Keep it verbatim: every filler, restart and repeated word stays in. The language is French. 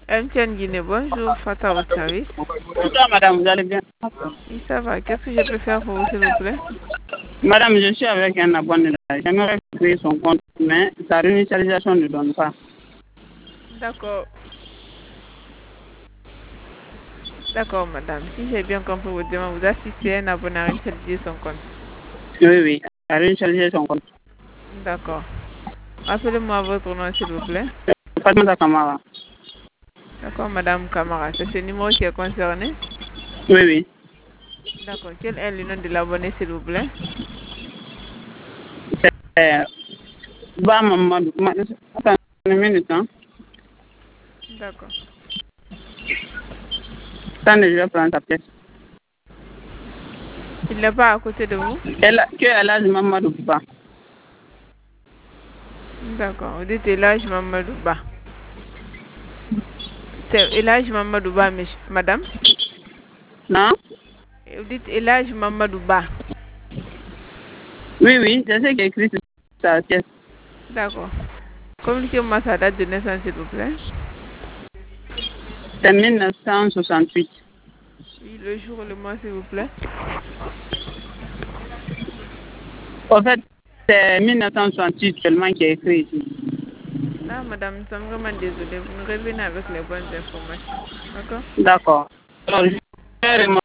M T N Guinée, bonjour, Fata au service. Bonjour madame, vous allez bien? Oui, ça va. Qu'est-ce que je peux faire pour vous, s'il vous plaît? Madame, je suis avec un abonné là. J'aimerais créer son compte, mais sa réinitialisation ne donne pas. D'accord. D'accord, madame. Si j'ai bien compris votre demande, vous assistez à un abonné à réinitialiser son compte. Oui, oui, à réinitialiser son compte. D'accord. Rappelez-moi votre nom, s'il vous plaît. Fatmata Kamara. D'accord, madame Camara. C'est ce numéro qui est concerné? Oui, oui. D'accord. Quel est le nom de l'abonné, s'il vous plaît? C'est Ba Mamadou. Ma- Attends une minute, hein. D'accord. Attendez, je vais prendre sa pièce. Il n'est pas à côté de vous? Elle, que Elhadji Mamadou Ba. D'accord. Vous dites Elhadji Mamadou Ba. C'est Elhadji Mamadou Ba, mich- madame? Non? Vous dites Elhadji Mamadou Ba. Oui, oui, je sais qu'il a écrit sur sa pièce. D'accord. Communiquez-moi sa date de naissance, s'il vous plaît. C'est mille neuf cent soixante-huit. Oui, le jour et le mois, s'il vous plaît. En fait, c'est mille neuf cent soixante-huit seulement qui est écrit ici. Ah, madame, nous sommes vraiment désolés. Vous nous revenez avec les bonnes informations. D'accord? D'accord. Alors, je vais